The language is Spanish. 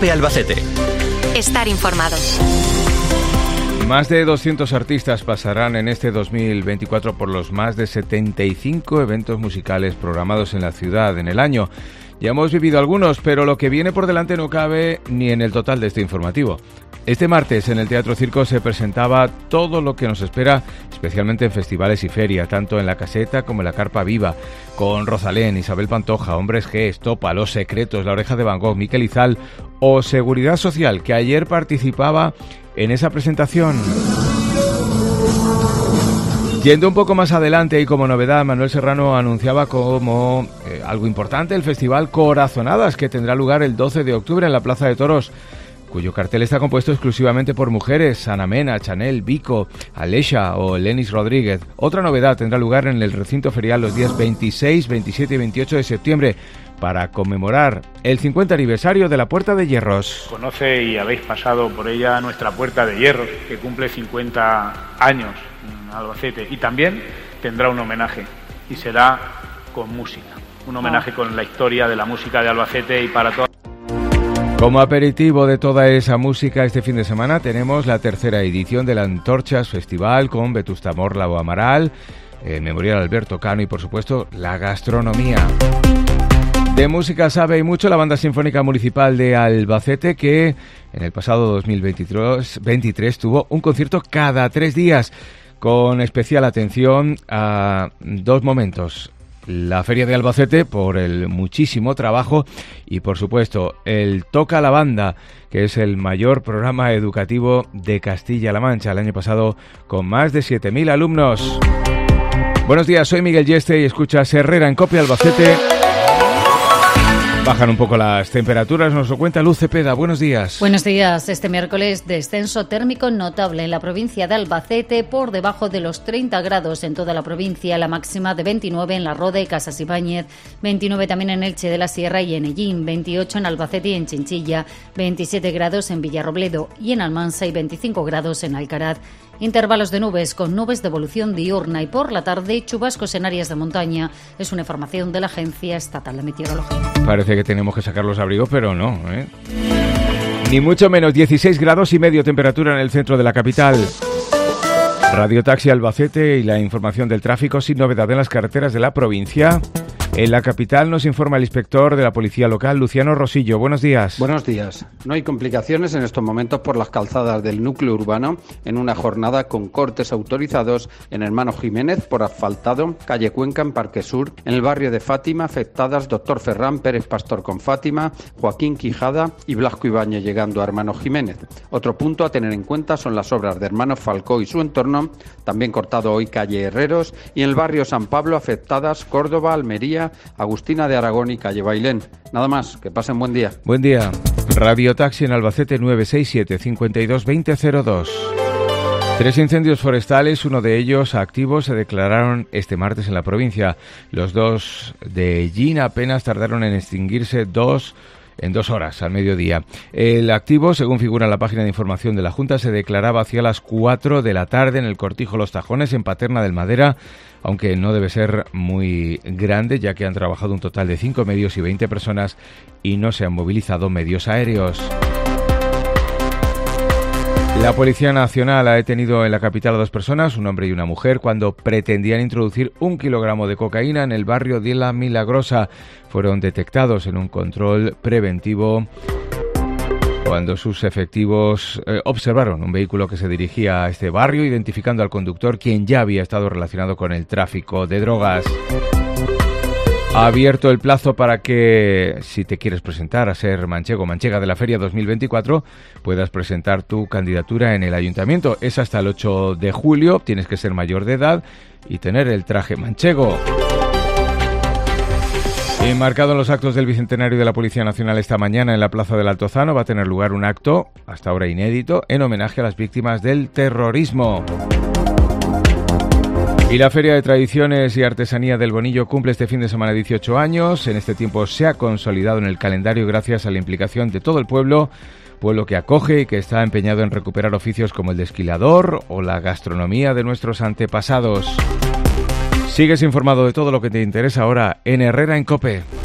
COPE Albacete. Estar informado. Más de 200 artistas pasarán en este 2024 por los más de 75 eventos musicales programados en la ciudad en el año. Ya hemos vivido algunos, pero lo que viene por delante no cabe ni en el total de este informativo. Este martes en el Teatro Circo se presentaba todo lo que nos espera, especialmente en festivales y feria, tanto en La Caseta como en la Carpa Viva, con Rosalén, Isabel Pantoja, Hombres G, Estopa, Los Secretos, La Oreja de Van Gogh, Miquel Izal o Seguridad Social, que ayer participaba en esa presentación. Yendo un poco más adelante y como novedad, Manuel Serrano anunciaba como algo importante el Festival Corazonadas, que tendrá lugar el 12 de octubre en la Plaza de Toros, cuyo cartel está compuesto exclusivamente por mujeres: Ana Mena, Chanel, Vico, Alesha o Lenis Rodríguez. Otra novedad tendrá lugar en el recinto ferial los días 26, 27 y 28 de septiembre para conmemorar el 50 aniversario de la Puerta de Hierros. Conoce y habéis pasado por ella nuestra Puerta de Hierros, que cumple 50 años en Albacete, y también tendrá un homenaje, y será con música, un homenaje con la historia de la música de Albacete y para todos. Como aperitivo de toda esa música, este fin de semana tenemos la tercera edición del Antorchas Festival con Vetusta Morla o Amaral, el Memorial Alberto Cano y, por supuesto, la gastronomía. De música sabe y mucho la Banda Sinfónica Municipal de Albacete, que en el pasado 2023 tuvo un concierto cada 3 días, con especial atención a dos momentos: la Feria de Albacete, por el muchísimo trabajo, y por supuesto el Toca la Banda, que es el mayor programa educativo de Castilla-La Mancha, el año pasado con más de 7.000 alumnos. Buenos días, soy Miguel Yeste y escuchas Herrera en COPE Albacete. Bajan un poco las temperaturas, nos lo cuenta Luz Cepeda. Buenos días. Buenos días. Este miércoles descenso térmico notable en la provincia de Albacete, por debajo de los 30 grados en toda la provincia, la máxima de 29 en La Roda y Casas Ibáñez, 29 también en Elche de la Sierra y en Ellín, 28 en Albacete y en Chinchilla, 27 grados en Villarrobledo y en Almansa y 25 grados en Alcaraz. Intervalos de nubes con nubes de evolución diurna y por la tarde chubascos en áreas de montaña. Es una información de la Agencia Estatal de Meteorología. Parece que tenemos que sacar los abrigos, pero no, ¿eh? Ni mucho menos. 16 grados y medio temperatura en el centro de la capital. Radio Taxi Albacete y la información del tráfico sin novedad en las carreteras de la provincia. En la capital nos informa el inspector de la Policía Local, Luciano Rosillo. Buenos días. Buenos días. No hay complicaciones en estos momentos por las calzadas del núcleo urbano en una jornada con cortes autorizados en Hermano Jiménez por asfaltado, calle Cuenca en Parque Sur, en el barrio de Fátima, afectadas Doctor Ferrán Pérez Pastor con Fátima, Joaquín Quijada y Blasco Ibáñez llegando a Hermano Jiménez. Otro punto a tener en cuenta son las obras de Hermano Falcó y su entorno, también cortado hoy calle Herreros, y en el barrio San Pablo afectadas Córdoba, Almería, Agustina de Aragón y calle Bailén. Nada más, que pasen buen día. Buen día. Radio Taxi en Albacete 967 52 2002. 3 incendios forestales, uno de ellos activos, se declararon este martes en la provincia. Los dos de Ellín apenas tardaron en extinguirse en 2 horas, al mediodía. El activo, según figura en la página de información de la Junta, se declaraba hacia las 4 de la tarde en el Cortijo Los Tajones, en Paterna del Madera, aunque no debe ser muy grande, ya que han trabajado un total de 5 medios y 20 personas y no se han movilizado medios aéreos. La Policía Nacional ha detenido en la capital a 2 personas, un hombre y una mujer, cuando pretendían introducir 1 kilogramo de cocaína en el barrio de La Milagrosa. Fueron detectados en un control preventivo cuando sus efectivos observaron un vehículo que se dirigía a este barrio, identificando al conductor, quien ya había estado relacionado con el tráfico de drogas. Ha abierto el plazo para que, si te quieres presentar a ser manchego o manchega de la Feria 2024, puedas presentar tu candidatura en el Ayuntamiento. Es hasta el 8 de julio, tienes que ser mayor de edad y tener el traje manchego. Enmarcado en los actos del Bicentenario de la Policía Nacional esta mañana en la Plaza del Altozano, va a tener lugar un acto, hasta ahora inédito, en homenaje a las víctimas del terrorismo. Y la Feria de Tradiciones y Artesanía del Bonillo cumple este fin de semana 18 años. En este tiempo se ha consolidado en el calendario gracias a la implicación de todo el pueblo que acoge y que está empeñado en recuperar oficios como el de esquilador o la gastronomía de nuestros antepasados. Sigues informado de todo lo que te interesa ahora en Herrera en COPE.